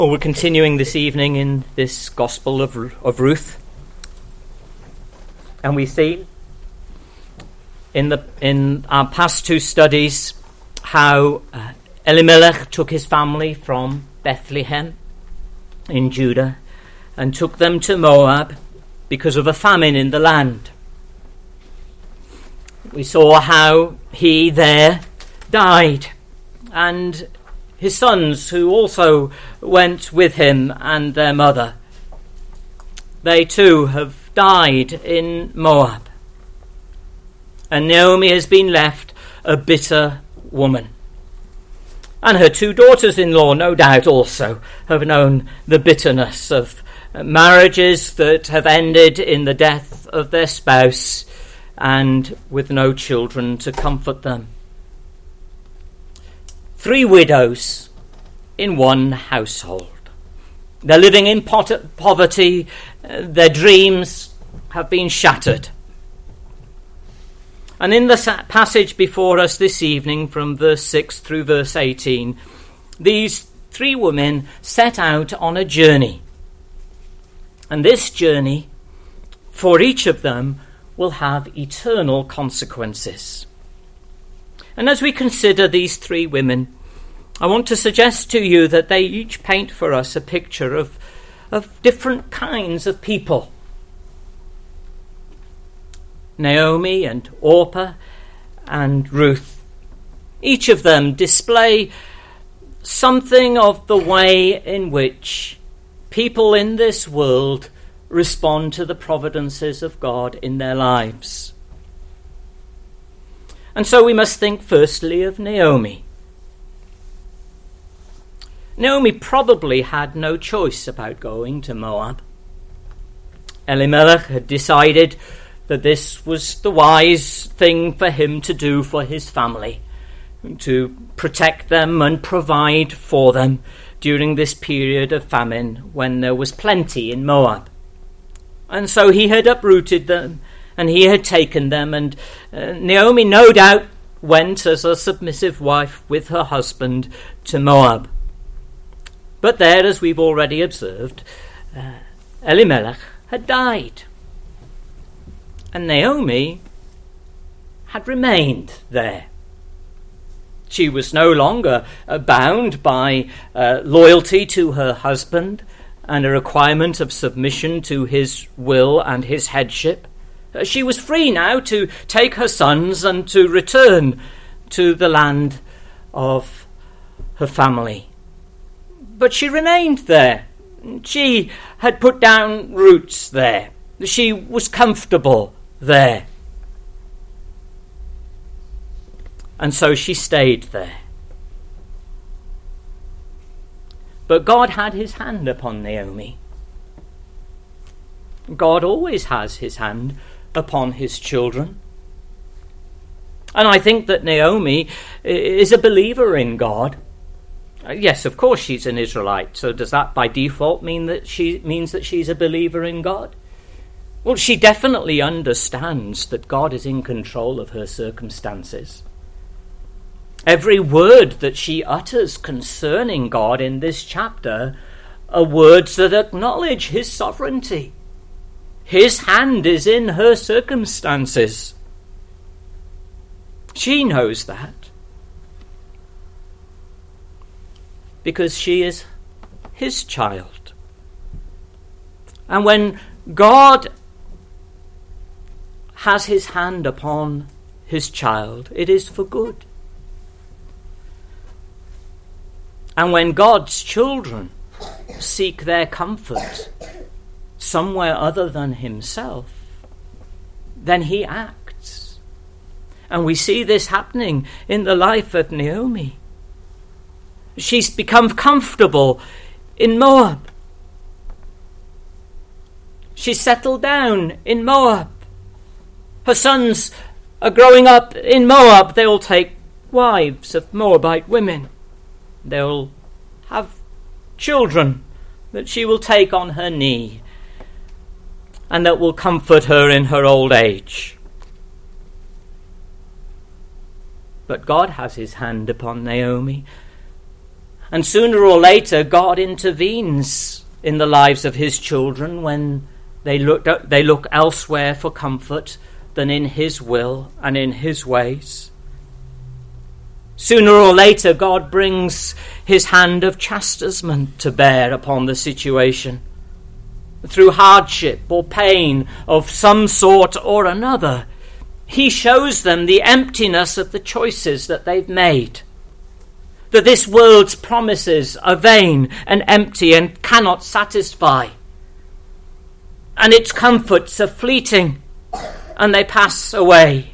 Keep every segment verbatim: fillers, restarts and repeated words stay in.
Well, we're continuing this evening in this Gospel of, of Ruth, and we see in the in our past two studies how uh, Elimelech took his family from Bethlehem in Judah and took them to Moab because of a famine in the land. We saw how he there died, and his sons, who also went with him, and their mother. They too have died in Moab. And Naomi has been left a bitter woman. And her two daughters-in-law, no doubt, also have known the bitterness of marriages that have ended in the death of their spouse and with no children to comfort them. Three widows in one household. They're living in pot- poverty. Uh, their dreams have been shattered. And in the sa- passage before us this evening, from verse six through verse eighteen, these three women set out on a journey. And this journey, for each of them, will have eternal consequences. And as we consider these three women, I want to suggest to you that they each paint for us a picture of, of different kinds of people. Naomi and Orpah and Ruth. Each of them display something of the way in which people in this world respond to the providences of God in their lives. And so we must think firstly of Naomi. Naomi probably had no choice about going to Moab. Elimelech had decided that this was the wise thing for him to do for his family, to protect them and provide for them during this period of famine when there was plenty in Moab. And so he had uprooted them, and he had taken them, and uh, Naomi no doubt went as a submissive wife with her husband to Moab. But there, as we've already observed, uh, Elimelech had died. And Naomi had remained there. She was no longer uh, bound by uh, loyalty to her husband and a requirement of submission to his will and his headship. Uh, she was free now to take her sons and to return to the land of her family. But she remained there. She had put down roots there. She was comfortable there. And so she stayed there. But God had his hand upon Naomi. God always has his hand upon his children. And I think that Naomi is a believer in God. Yes, of course she's an Israelite. So does that by default mean that she means that she's a believer in God? Well, she definitely understands that God is in control of her circumstances. Every word that she utters concerning God in this chapter are words that acknowledge his sovereignty. His hand is in her circumstances. She knows that, because she is his child. And when God has his hand upon his child, it is for good. And when God's children seek their comfort somewhere other than himself, then he acts. And we see this happening in the life of Naomi. She's become comfortable in Moab. She's settled down in Moab. Her sons are growing up in Moab. They'll take wives of Moabite women. They'll have children that she will take on her knee and that will comfort her in her old age. But God has his hand upon Naomi, And sooner or later, God intervenes in the lives of his children when they look, they look elsewhere for comfort than in his will and in his ways. Sooner or later, God brings his hand of chastisement to bear upon the situation. Through hardship or pain of some sort or another, he shows them the emptiness of the choices that they've made. That this world's promises are vain and empty and cannot satisfy. And its comforts are fleeting and they pass away.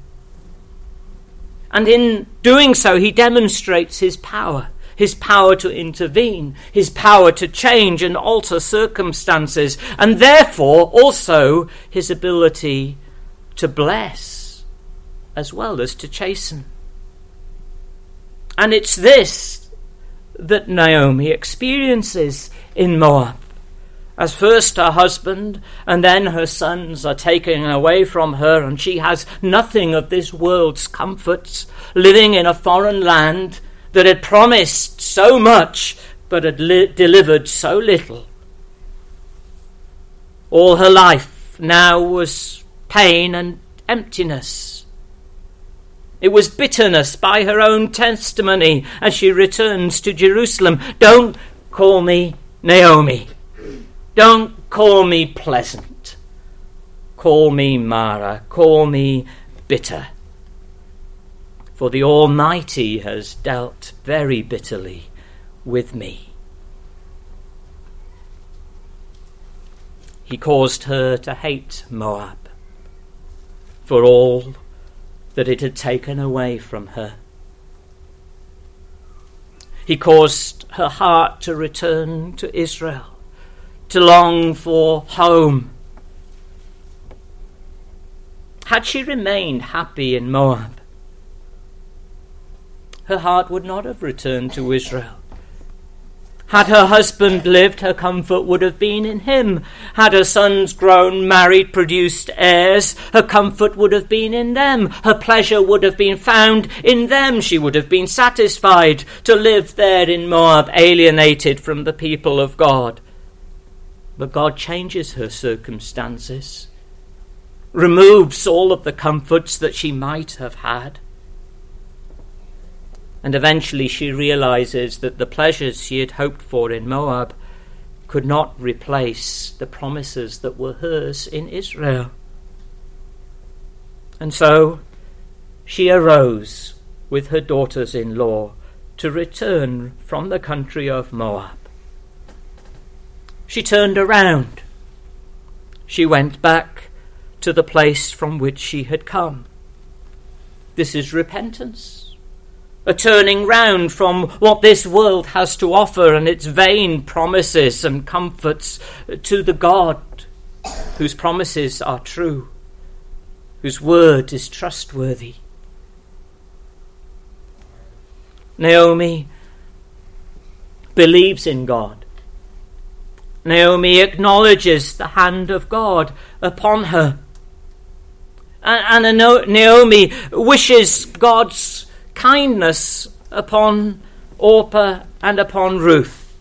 And in doing so, he demonstrates his power. His power to intervene, his power to change and alter circumstances, and therefore also his ability to bless as well as to chasten. And it's this that Naomi experiences in Moab. As first her husband and then her sons are taken away from her, and she has nothing of this world's comforts, living in a foreign land that had promised so much but had li- delivered so little. All her life now was pain and emptiness. It was bitterness by her own testimony as she returns to Jerusalem. Don't call me Naomi. Don't call me pleasant. Call me Mara. Call me bitter. For the Almighty has dealt very bitterly with me. He caused her to hate Moab for all that it had taken away from her. He caused her heart to return to Israel, to long for home. Had she remained happy in Moab, her heart would not have returned to Israel. Had her husband lived, her comfort would have been in him. Had her sons grown, married, produced heirs, her comfort would have been in them. Her pleasure would have been found in them. She would have been satisfied to live there in Moab, alienated from the people of God. But God changes her circumstances, removes all of the comforts that she might have had. And eventually she realizes that the pleasures she had hoped for in Moab could not replace the promises that were hers in Israel. And so she arose with her daughters-in-law to return from the country of Moab. She turned around. She went back to the place from which she had come. This is repentance. A turning round from what this world has to offer and its vain promises and comforts to the God whose promises are true, whose word is trustworthy. Naomi believes in God. Naomi acknowledges the hand of God upon her. And, and Naomi wishes God's kindness upon Orpah and upon Ruth.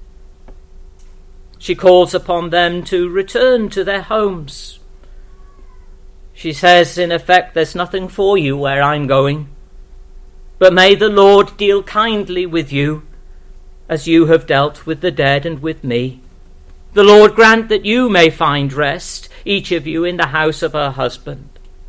She calls upon them to return to their homes. She says, in effect, there's nothing for you where I'm going, but may the Lord deal kindly with you as you have dealt with the dead and with me. The Lord grant that you may find rest, each of you in the house of her husband.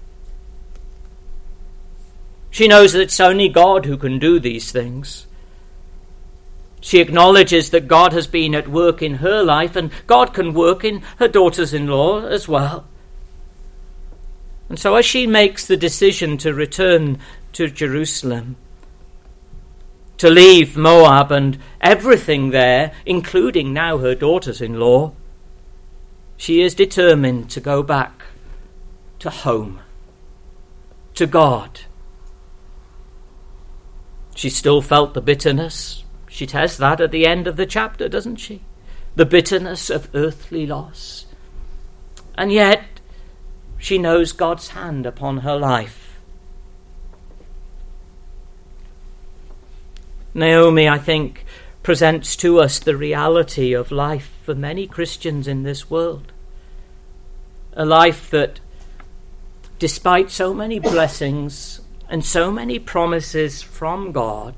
She knows that it's only God who can do these things. She acknowledges that God has been at work in her life, and God can work in her daughters-in-law as well. And so as she makes the decision to return to Jerusalem, to leave Moab and everything there, including now her daughters-in-law, she is determined to go back to home, to God. She still felt the bitterness. She says that at the end of the chapter, doesn't she? The bitterness of earthly loss. And yet, she knows God's hand upon her life. Naomi, I think, presents to us the reality of life for many Christians in this world. A life that, despite so many blessings and so many promises from God,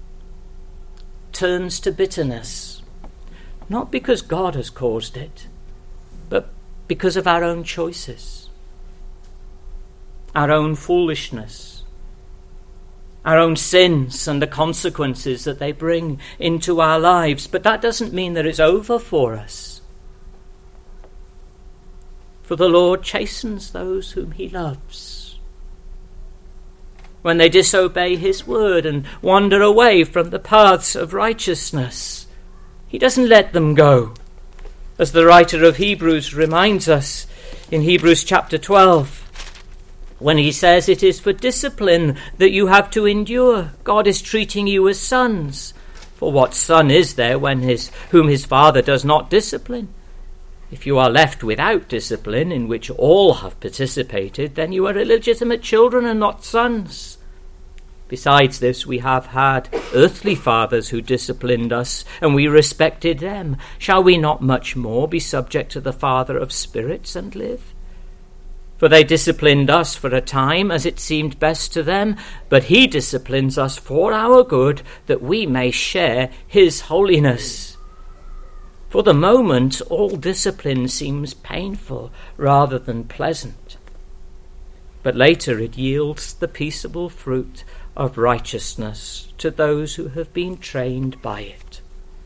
turns to bitterness, not because God has caused it, but because of our own choices, our own foolishness, our own sins and the consequences that they bring into our lives. But that doesn't mean that it's over for us. For the Lord chastens those whom he loves. When they disobey his word and wander away from the paths of righteousness, he doesn't let them go. As the writer of Hebrews reminds us in Hebrews chapter twelve, when he says it is for discipline that you have to endure. God is treating you as sons. For what son is there when his whom his father does not discipline? If you are left without discipline, in which all have participated, then you are illegitimate children and not sons. Besides this, we have had earthly fathers who disciplined us, and we respected them. Shall we not much more be subject to the Father of spirits and live? For they disciplined us for a time as it seemed best to them, but he disciplines us for our good, that we may share his holiness. For the moment, all discipline seems painful rather than pleasant, but later it yields the peaceable fruit of righteousness to those who have been trained by it.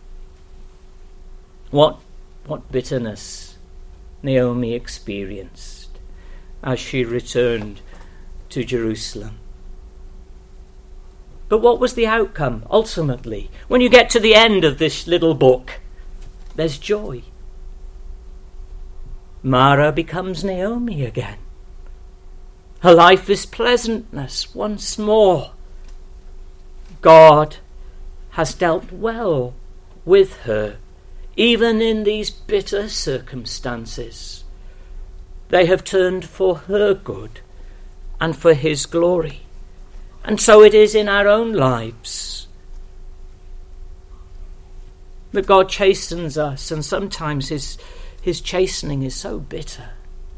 What, what bitterness Naomi experienced as she returned to Jerusalem. But what was the outcome ultimately? When you get to the end of this little book, there's joy. Mara becomes Naomi again. Her life is pleasantness once more. God has dealt well with her, even in these bitter circumstances. They have turned for her good and for his glory. And so it is in our own lives that God chastens us, and sometimes his, his chastening is so bitter.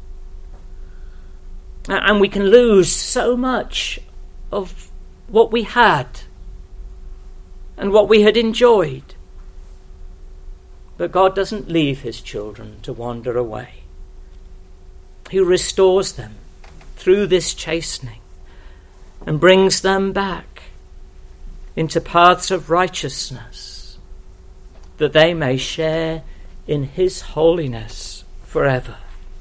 And we can lose so much of what we had and what we had enjoyed. But God doesn't leave his children to wander away. He restores them through this chastening and brings them back into paths of righteousness, that they may share in his holiness forever.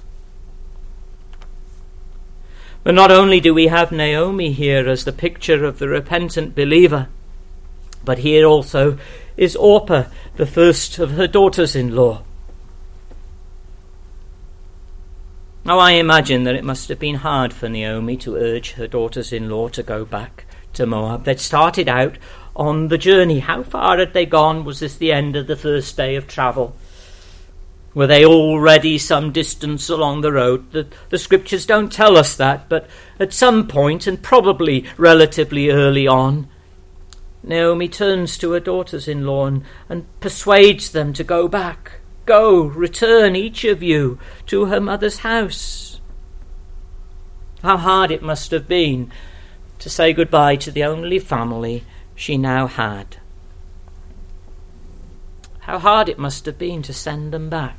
But not only do we have Naomi here as the picture of the repentant believer, but here also is Orpah, the first of her daughters-in-law. Now I imagine that it must have been hard for Naomi to urge her daughters-in-law to go back to Moab. They'd started out on the journey. How far had they gone? Was this the end of the first day of travel? Were they already some distance along the road? The, the scriptures don't tell us that, but at some point, and probably relatively early on, Naomi turns to her daughters-in-law and, and persuades them to go back. Go, return each of you to her mother's house. How hard it must have been to say goodbye to the only family she now had. How hard it must have been to send them back,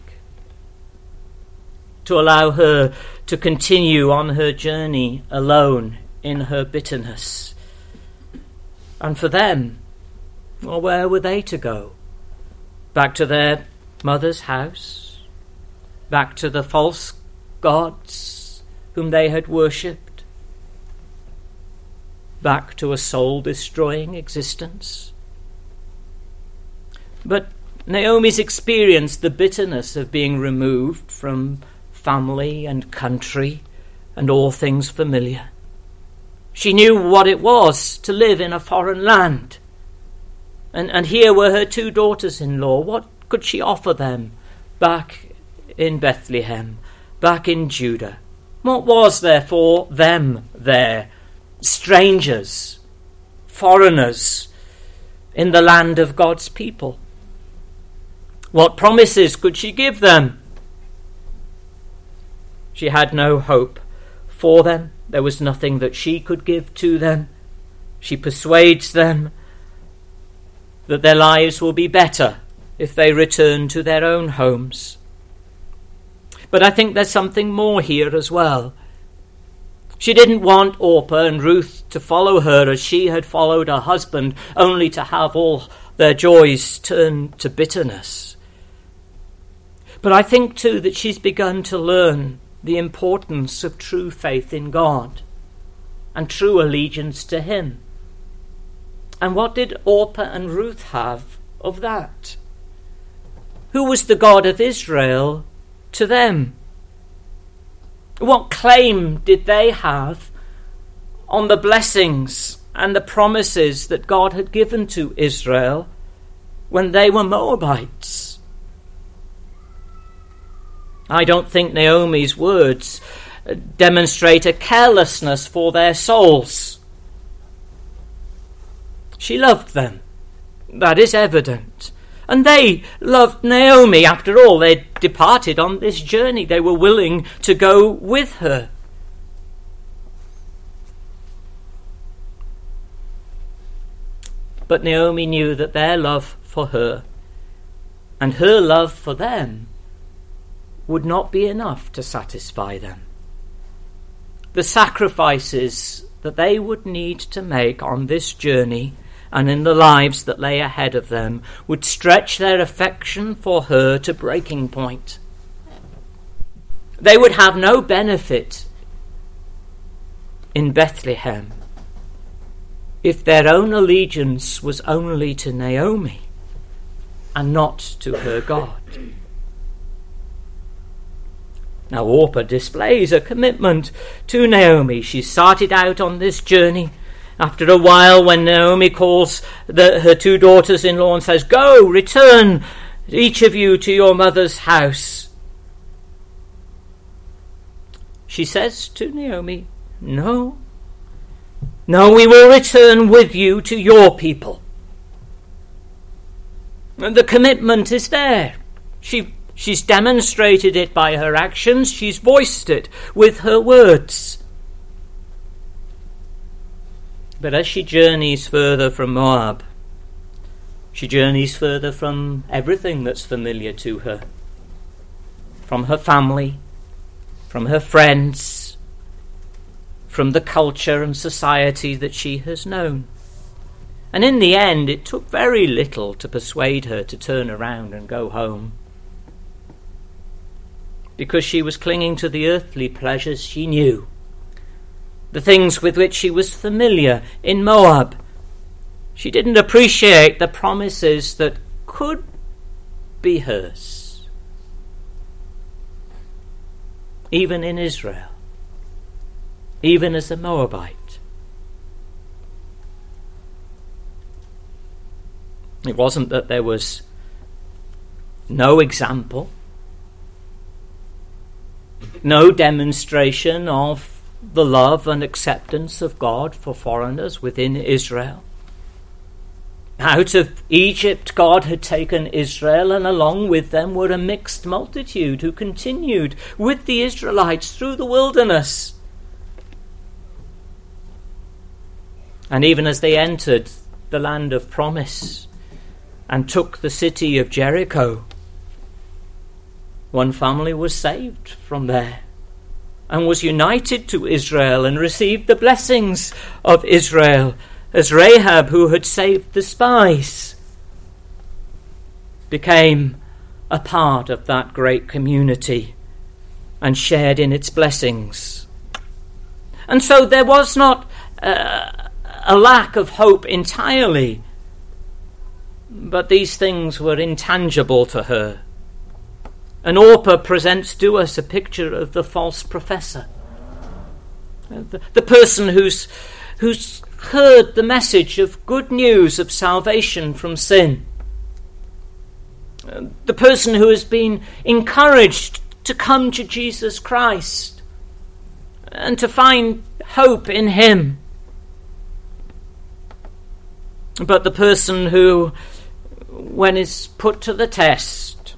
to allow her to continue on her journey alone in her bitterness. And for them, well, where were they to go? Back to their mother's house? Back to the false gods whom they had worshipped? Back to a soul-destroying existence? But Naomi's experienced the bitterness of being removed from family and country and all things familiar. She knew what it was to live in a foreign land. And, and here were her two daughters-in-law. What could she offer them back in Bethlehem, back in Judah? What was there for them there? Strangers, foreigners, in the land of God's people. What promises could she give them? She had no hope for them. There was nothing that she could give to them. She persuades them that their lives will be better if they return to their own homes. But I think there's something more here as well. She didn't want Orpah and Ruth to follow her as she had followed her husband, only to have all their joys turn to bitterness. But I think too that she's begun to learn the importance of true faith in God and true allegiance to him. And what did Orpah and Ruth have of that? Who was the God of Israel to them? What claim did they have on the blessings and the promises that God had given to Israel when they were Moabites? I don't think Naomi's words demonstrate a carelessness for their souls. She loved them. That is evident. And they loved Naomi. After all, they departed on this journey. They were willing to go with her. But Naomi knew that their love for her and her love for them would not be enough to satisfy them. The sacrifices that they would need to make on this journey and in the lives that lay ahead of them would stretch their affection for her to breaking point. They would have no benefit in Bethlehem if their own allegiance was only to Naomi and not to her God. Now Orpah displays a commitment to Naomi. She started out on this journey. After a while, when Naomi calls the, her two daughters-in-law and says, "Go, return, each of you, to your mother's house," she says to Naomi, No, no, we will return with you to your people. And the commitment is there. She She's demonstrated it by her actions. She's voiced it with her words. But as she journeys further from Moab, she journeys further from everything that's familiar to her. From her family, from her friends, from the culture and society that she has known. And in the end, it took very little to persuade her to turn around and go home. Because she was clinging to the earthly pleasures she knew, the things with which she was familiar in Moab. She didn't appreciate the promises that could be hers, even in Israel, even as a Moabite. It wasn't that there was no example, no demonstration of the love and acceptance of God for foreigners within Israel. Out of Egypt, God had taken Israel, and along with them were a mixed multitude who continued with the Israelites through the wilderness. And even as they entered the land of promise and took the city of Jericho, one family was saved from there and was united to Israel and received the blessings of Israel, as Rahab, who had saved the spies, became a part of that great community and shared in its blessings. And so there was not uh, a lack of hope entirely, but these things were intangible to her. And Orpah presents to us a picture of the false professor, the, the person who's who's heard the message of good news of salvation from sin, the person who has been encouraged to come to Jesus Christ and to find hope in him. but the person who, when is put to the test,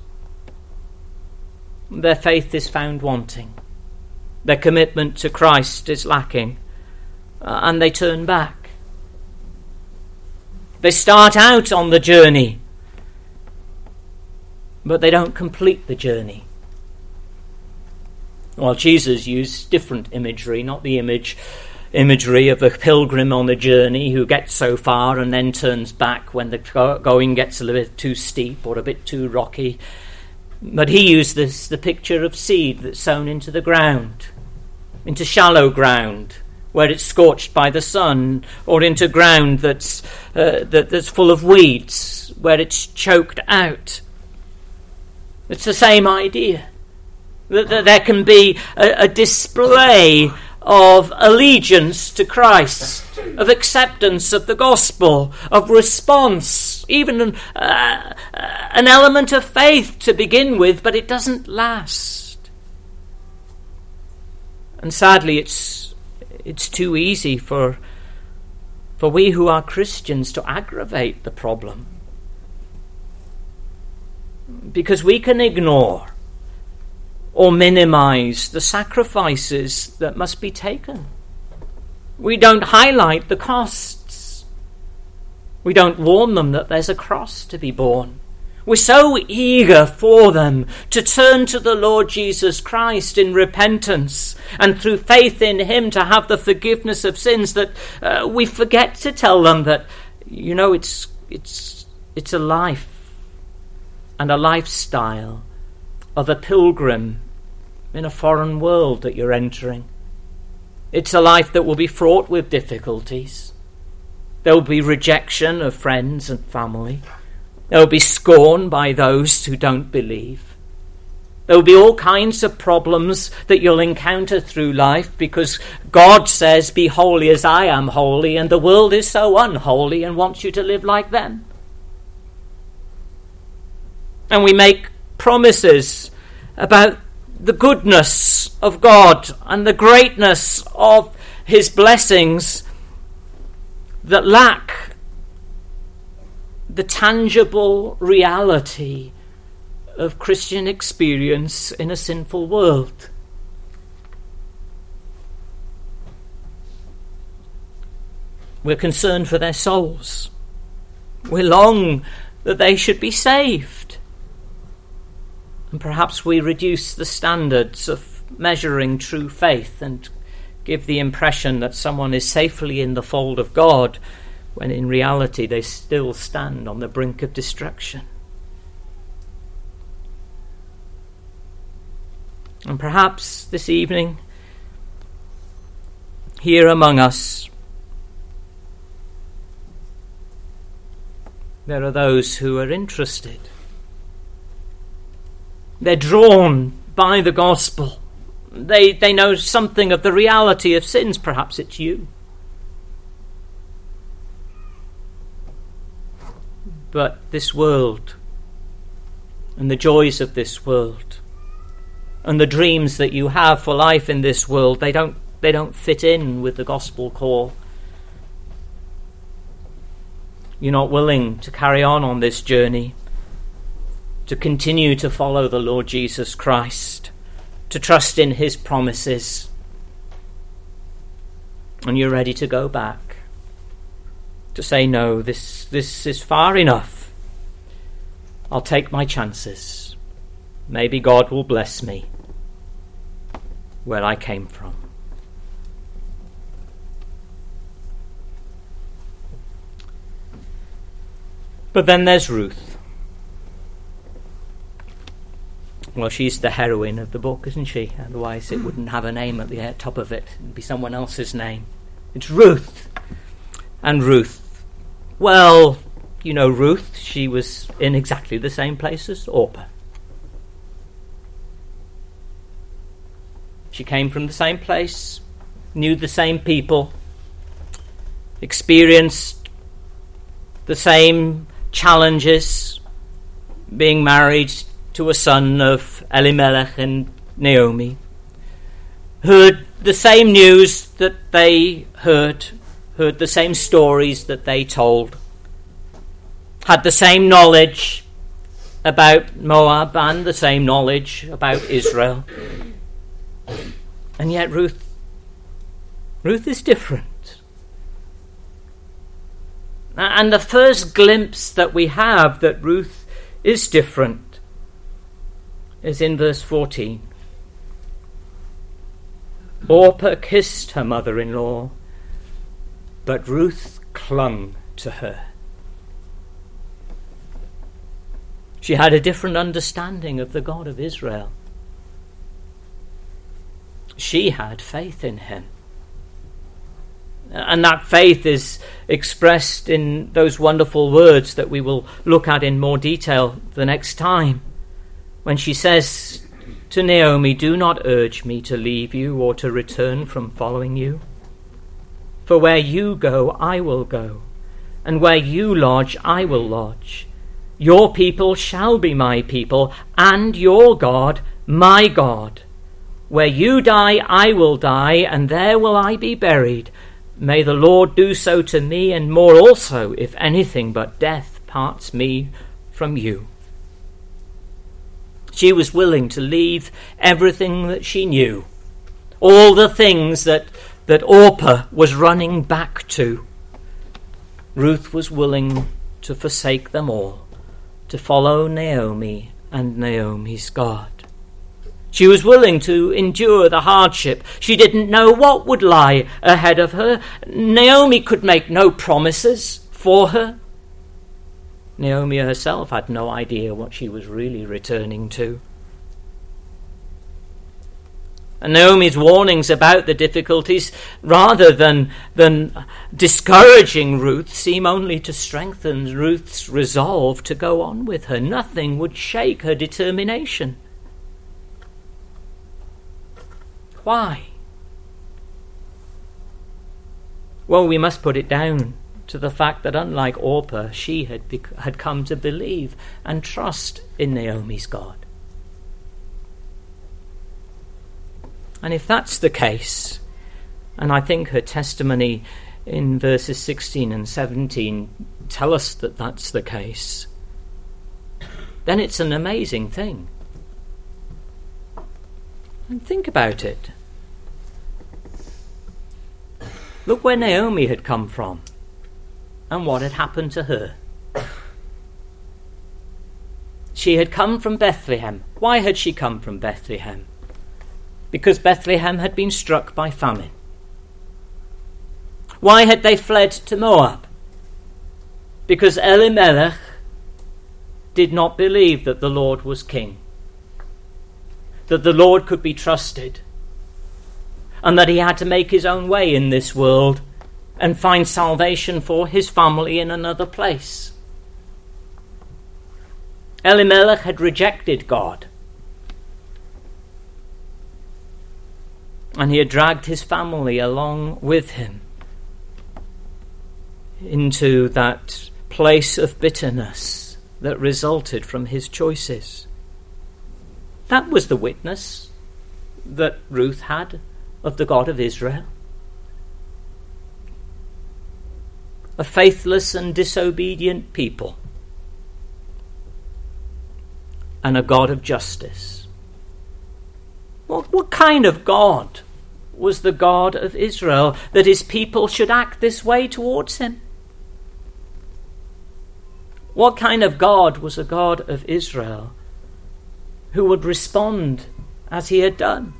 their faith is found wanting, their commitment to Christ is lacking, uh, and they turn back. They start out on the journey, but they don't complete the journey. Well, Jesus used different imagery, not the image imagery of a pilgrim on a journey who gets so far and then turns back when the going gets a little bit too steep or a bit too rocky. But he used this, the picture of seed that's sown into the ground, into shallow ground, where it's scorched by the sun, or into ground that's uh, that, that's full of weeds, where it's choked out. It's the same idea. That, that there can be a, a display of allegiance to Christ, of acceptance of the gospel, of response, even an, uh, an element of faith to begin with, but it doesn't last. And sadly, it's it's too easy for for we who are Christians to aggravate the problem, because we can ignore or minimize the sacrifices that must be taken. We don't highlight the costs. We don't warn them that there's a cross to be borne. We're so eager for them to turn to the Lord Jesus Christ in repentance and through faith in him to have the forgiveness of sins that uh, we forget to tell them that, you know, it's it's it's a life and a lifestyle of a pilgrim in a foreign world that you're entering. It's a life that will be fraught with difficulties. There will be rejection of friends and family. There will be scorn by those who don't believe. There will be all kinds of problems that you'll encounter through life, because God says, be holy as I am holy, and the world is so unholy and wants you to live like them. And we make promises about the goodness of God and the greatness of his blessings that lack the tangible reality of Christian experience in a sinful world. We're concerned for their souls. We long that they should be saved. And perhaps we reduce the standards of measuring true faith and give the impression that someone is safely in the fold of God, when in reality they still stand on the brink of destruction. And perhaps this evening, here among us, there are those who are interested. They're drawn by the gospel. They they know something of the reality of sins. Perhaps it's you. But this world and the joys of this world and the dreams that you have for life in this world, they don't they don't fit in with the gospel call. You're not willing to carry on on this journey, to continue to follow the Lord Jesus Christ, to trust in his promises. And you're ready to go back, to say, no, this, this is far enough. I'll take my chances. Maybe God will bless me where I came from. But then there's Ruth. Well, she's the heroine of the book, isn't she? Otherwise it wouldn't have a name at the top of it. It'd be someone else's name. It's Ruth. And Ruth. Well, you know Ruth. She was in exactly the same place as Orpah. She came from the same place, knew the same people, experienced the same challenges, being married to a son of Elimelech and Naomi, heard the same news that they heard, heard the same stories that they told, had the same knowledge about Moab and the same knowledge about Israel. And yet Ruth, Ruth is different. And the first glimpse that we have that Ruth is different is in verse fourteen. Orpah kissed her mother-in-law, but Ruth clung to her. She had a different understanding of the God of Israel. She had faith in him. And that faith is expressed in those wonderful words that we will look at in more detail the next time, when she says to Naomi, "Do not urge me to leave you or to return from following you. For where you go, I will go, and where you lodge, I will lodge. Your people shall be my people, and your God, my God. Where you die, I will die, and there will I be buried. May the Lord do so to me, and more also, if anything but death parts me from you." She was willing to leave everything that she knew, all the things that, that Orpah was running back to. Ruth was willing to forsake them all, to follow Naomi and Naomi's God. She was willing to endure the hardship. She didn't know what would lie ahead of her. Naomi could make no promises for her. Naomi herself had no idea what she was really returning to. And Naomi's warnings about the difficulties, rather than, than discouraging Ruth, seem only to strengthen Ruth's resolve to go on with her. Nothing would shake her determination. Why? Well, we must put it down to the fact that, unlike Orpah, she had bec- had come to believe and trust in Naomi's God. And if that's the case, and I think her testimony in verses sixteen and seventeen tell us that that's the case, then it's an amazing thing. And think about it. Look where Naomi had come from and what had happened to her. She had come from Bethlehem. Why had she come from Bethlehem? Because Bethlehem had been struck by famine. Why had they fled to Moab? Because Elimelech did not believe that the Lord was king, that the Lord could be trusted, and that he had to make his own way in this world and find salvation for his family in another place. Elimelech had rejected God, and he had dragged his family along with him into that place of bitterness that resulted from his choices. That was the witness that Ruth had of the God of Israel. A faithless and disobedient people, and a God of justice. What, what kind of God was the God of Israel that his people should act this way towards him? What kind of God was a God of Israel who would respond as he had done?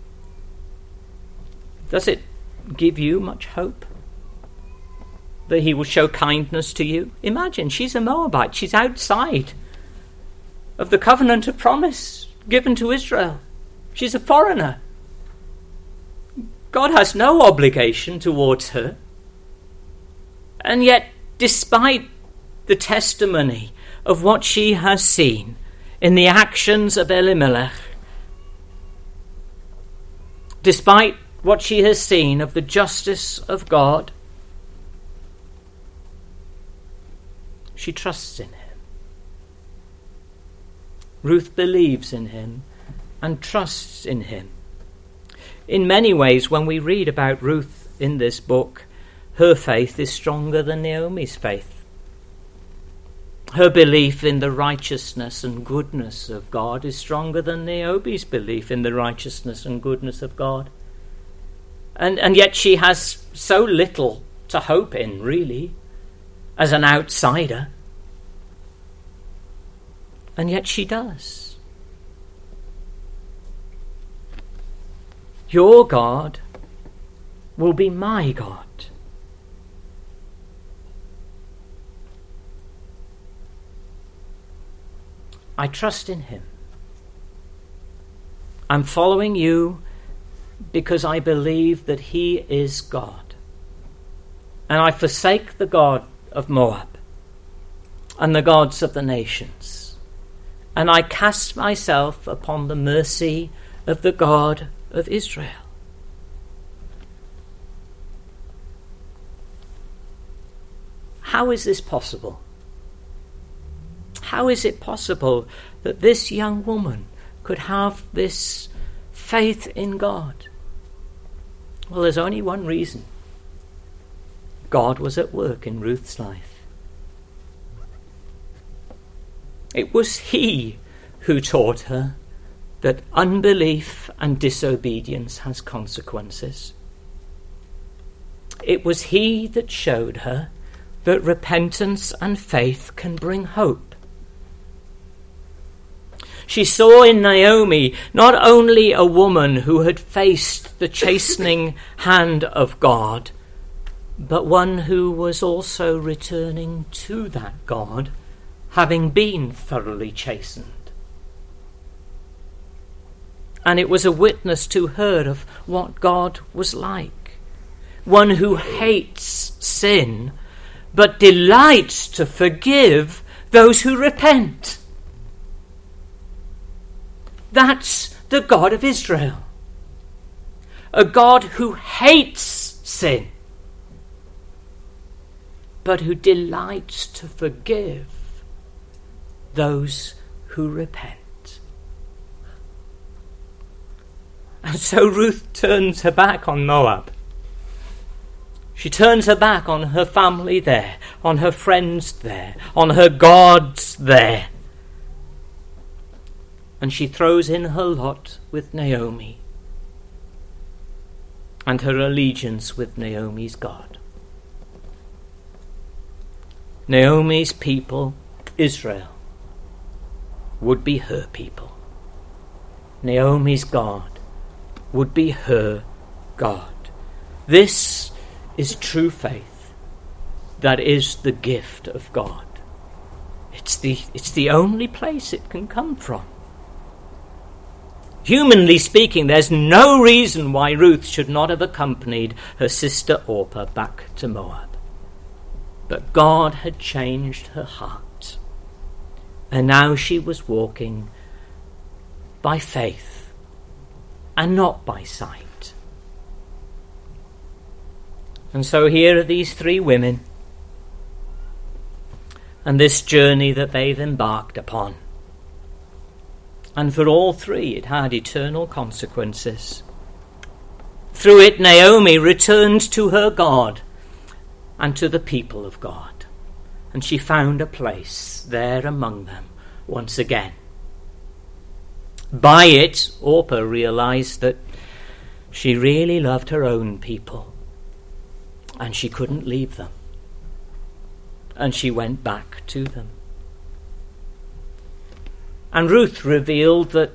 Does it give you much hope that he will show kindness to you? Imagine, she's a Moabite. She's outside of the covenant of promise given to Israel. She's a foreigner. God has no obligation towards her. And yet, despite the testimony of what she has seen in the actions of Elimelech, despite what she has seen of the justice of God, she trusts in him. Ruth believes in him and trusts in him. In many ways, when we read about Ruth in this book, her faith is stronger than Naomi's faith. Her belief in the righteousness and goodness of God is stronger than Naomi's belief in the righteousness and goodness of God. And, and yet she has so little to hope in, really, as an outsider. And yet she does. Your God will be my God. I trust in him. I'm following you because I believe that he is God. And I forsake the God of Moab and the gods of the nations. And I cast myself upon the mercy of the God of Israel. How is this possible? How is it possible that this young woman could have this faith in God? Well, there's only one reason. God was at work in Ruth's life. It was he who taught her that unbelief and disobedience has consequences. It was he that showed her that repentance and faith can bring hope. She saw in Naomi not only a woman who had faced the chastening hand of God, but one who was also returning to that God, having been thoroughly chastened. And it was a witness to her of what God was like. One who hates sin, but delights to forgive those who repent. That's the God of Israel. A God who hates sin, but who delights to forgive those who repent. And so Ruth turns her back on Moab. She turns her back on her family there, on her friends there, on her gods there. And she throws in her lot with Naomi and her allegiance with Naomi's God. Naomi's people, Israel, would be her people. Naomi's God would be her God. This is true faith. That is the gift of God. It's the, it's the only place it can come from. Humanly speaking, there's no reason why Ruth should not have accompanied her sister Orpah back to Moab. But God had changed her heart. And now she was walking by faith and not by sight. And so here are these three women and this journey that they've embarked upon. And for all three, it had eternal consequences. Through it, Naomi returned to her God and to the people of God. And she found a place there among them once again. By it, Orpah realized that she really loved her own people. And she couldn't leave them. And she went back to them. And Ruth revealed that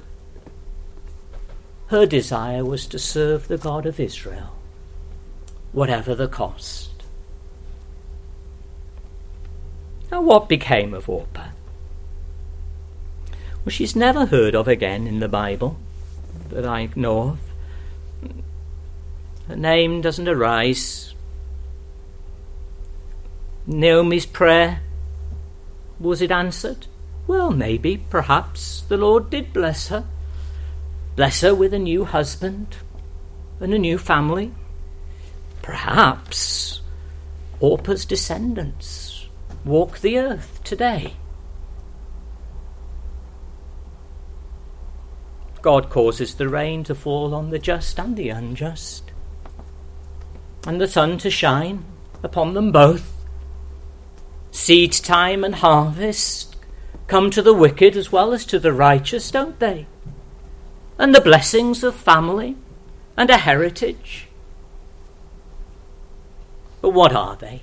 her desire was to serve the God of Israel, whatever the cost. Now, what became of Orpah? Well, she's never heard of again in the Bible that I know of. Her name doesn't arise. Naomi's prayer, was it answered? Well, maybe, perhaps, the Lord did bless her. Bless her with a new husband and a new family. Perhaps Orpah's descendants walk the earth today. God causes the rain to fall on the just and the unjust, and the sun to shine upon them both. Seed time and harvest come to the wicked as well as to the righteous, don't they? And the blessings of family and a heritage. But what are they?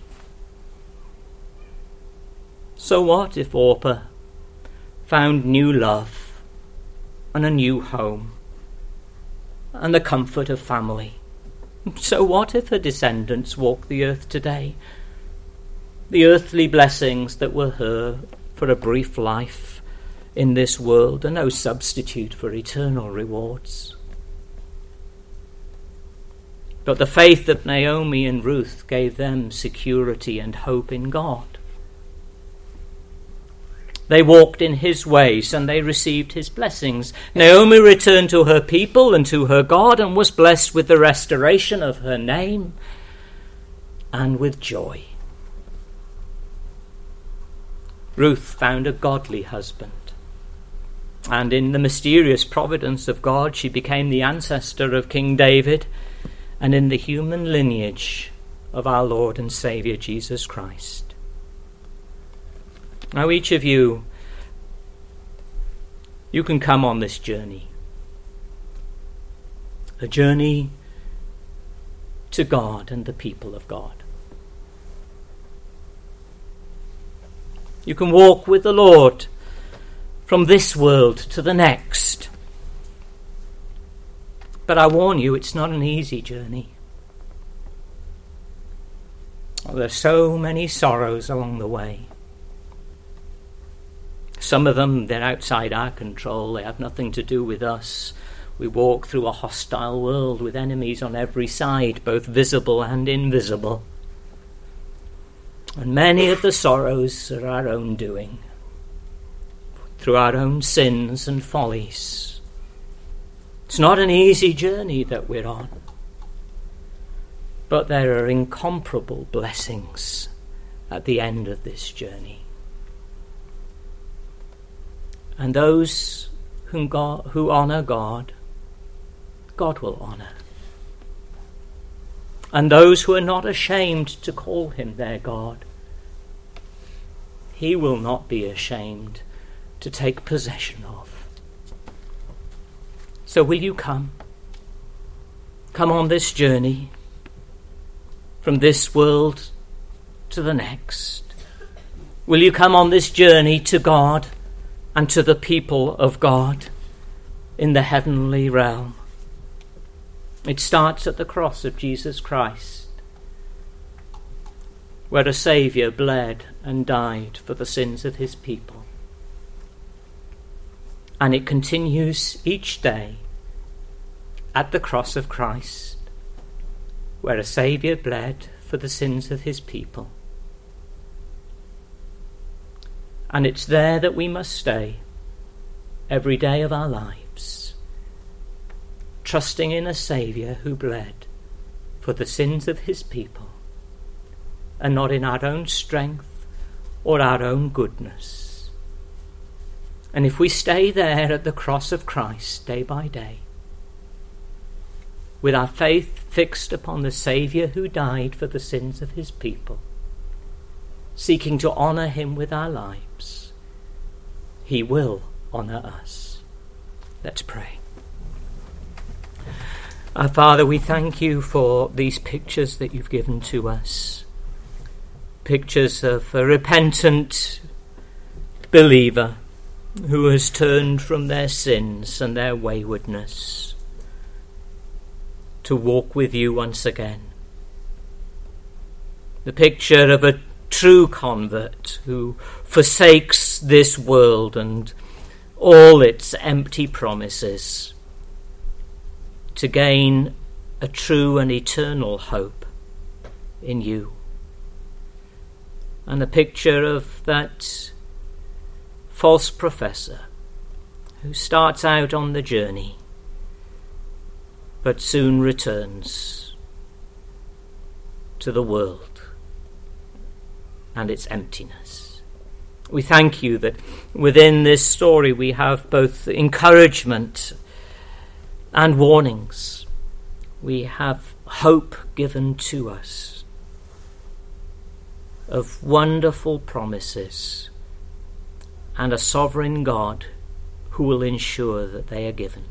So what if Orpah found new love and a new home and the comfort of family? So what if her descendants walk the earth today? The earthly blessings that were her for a brief life in this world are no substitute for eternal rewards. But the faith that Naomi and Ruth gave them security and hope in God. They walked in his ways and they received his blessings. Naomi returned to her people and to her God and was blessed with the restoration of her name and with joy. Ruth found a godly husband, and in the mysterious providence of God she became the ancestor of King David and in the human lineage of our Lord and Saviour Jesus Christ. Now each of you, you can come on this journey. A journey to God and the people of God. You can walk with the Lord from this world to the next. But I warn you, it's not an easy journey. There are so many sorrows along the way. Some of them, they're outside our control. They have nothing to do with us. We walk through a hostile world with enemies on every side, both visible and invisible. And many of the sorrows are our own doing, through our own sins and follies. It's not an easy journey that we're on, but there are incomparable blessings at the end of this journey. And those whom God, who honour God, God will honour. And those who are not ashamed to call him their God, he will not be ashamed to take possession of. So will you come? Come on this journey from this world to the next. Will you come on this journey to God and to the people of God in the heavenly realm? It starts at the cross of Jesus Christ, where a Saviour bled and died for the sins of his people. And it continues each day at the cross of Christ, where a Saviour bled for the sins of his people. And it's there that we must stay every day of our lives, trusting in a Saviour who bled for the sins of his people, and not in our own strength or our own goodness. And if we stay there at the cross of Christ day by day, with our faith fixed upon the Saviour who died for the sins of his people, seeking to honour him with our lives, he will honour us. Let's pray. Our Father, we thank you for these pictures that you've given to us. Pictures of a repentant believer who has turned from their sins and their waywardness to walk with you once again. The picture of a true convert who forsakes this world and all its empty promises to gain a true and eternal hope in you. And a picture of that false professor who starts out on the journey but soon returns to the world and its emptiness. We thank you that within this story we have both encouragement and warnings. We have hope given to us. of wonderful promises and a sovereign God who will ensure that they are given.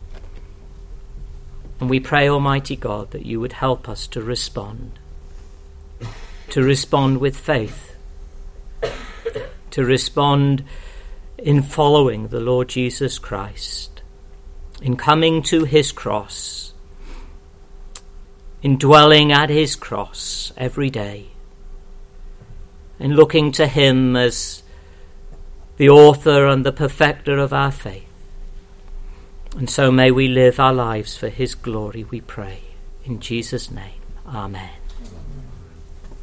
And we pray, Almighty God, that you would help us to respond, to respond with faith, to respond in following the Lord Jesus Christ, in coming to his cross, in dwelling at his cross every day, in looking to him as the author and the perfecter of our faith. And so may we live our lives for his glory, we pray. In Jesus' name, amen.